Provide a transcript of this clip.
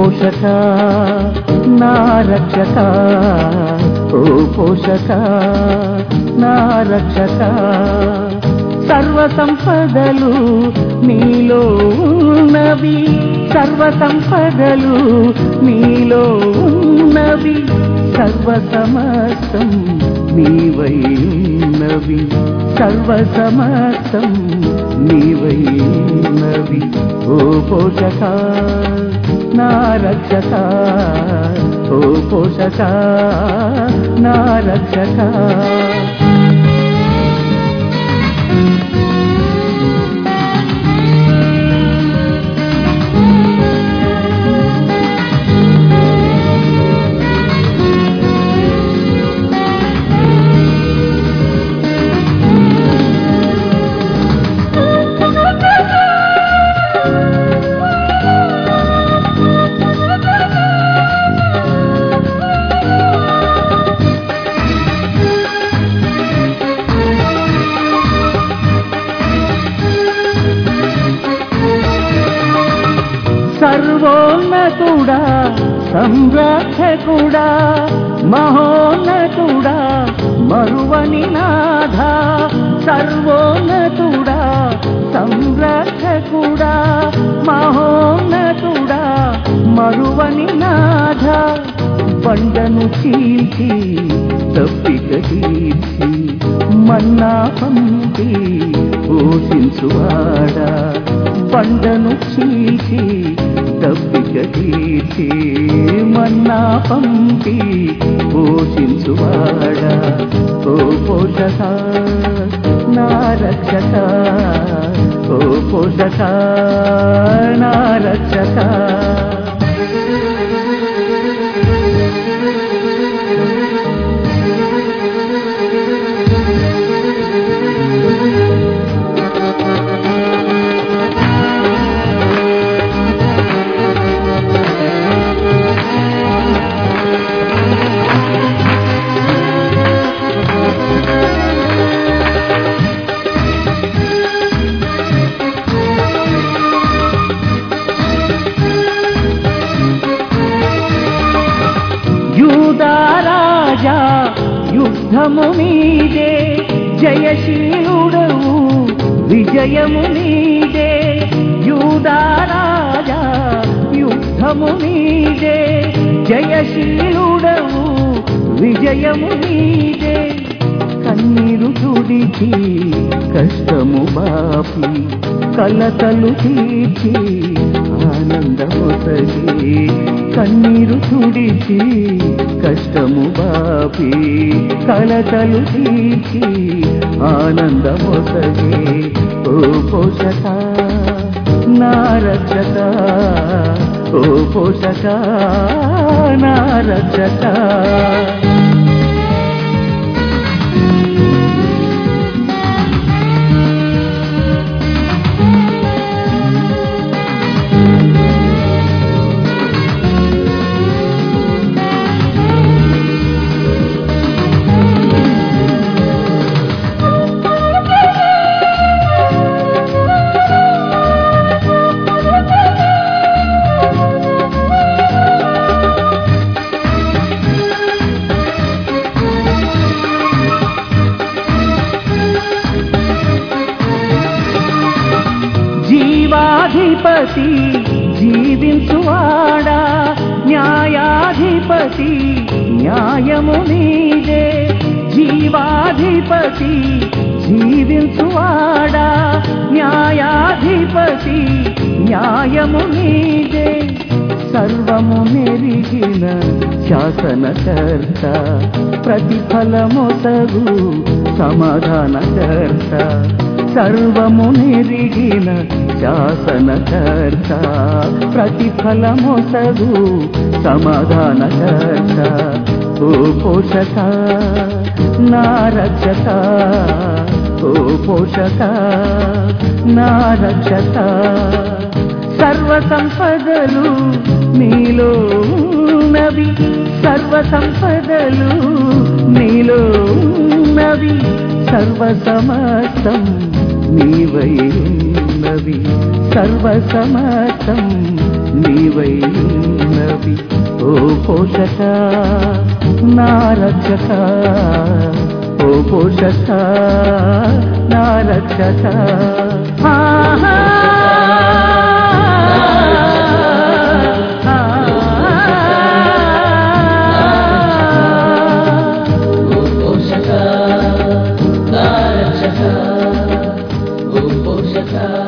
పోషక నా రక్షక, ఓ పోషక నా రక్షక, సర్వ సంపదలు నీలో ఉన్నవి, సర్వ సంపదలు నీలో ఉన్నవి, సర్వ సమస్తం నీవై ఉన్నవి, సర్వ సమస్తం నీవై ఉన్నవి, ఓ పోషక నా రక్షక, ఓ పోషక నా రక్షక. సర్వోన్నతుడా సంరక్షకుడా మహోన్నతుడా మరువని నాథ, సర్వోన్నతుడా సంరక్షకుడా మహోన్నతుడా మరువని నాథ, బండను చీల్చి తప్పిక తీర్చి మన్నా పంపి పోషించువాడా, బండను చీల్చి తప్పిక తీర్చి మన్నా పంపి పోషించువాడా, ఓ పోషక నా రక్షక, ఓ పోషక నా రక్షక. యూదారాజా యుద్ధము నీదే, జయశీలుడవు విజయము నీదే, యూదారాజా యుద్ధము నీదే, జయశీలుడవు విజయము నీదే, కన్నీరు తుడిచి కష్టము బాపి కలతలు తీర్చి ఆనందమొసగి, కన్నీరు తుడిచి కష్టము బాపి కలతలు తీర్చి ఆనందమొసగి, ఓ పోషక నా రక్షక, ఓ పోషక నా రక్షక. జీవాధిపతి జీవించువాడా, న్యాయాధిపతి న్యాయము నీదే, జీవాధిపతి జీవించువాడా, న్యాయాధిపతి న్యాయము నీదే, సర్వము నెరిగిన శాసనకర్త, ప్రతిఫలమొసగు సమాధానకర్త, సర్వము నెరిగిన శాసనకర్త, ప్రతిఫలమొసగు సమాధానకర్త, ఓ పోషక నా రక్షక, ఓ పోషక నా రక్షక, సర్వ సంపదలు నీలో ఉన్నవి, సర్వ సంపదలు నీలో ఉన్నవి, సర్వ సమస్తం నీవై ఉన్నవి, సర్వ సమస్తం నీవై ఉన్నవి. రవి ఓ పోషక నా రక్షక ఓ పోషక నా రక్షక ఆహా పోషక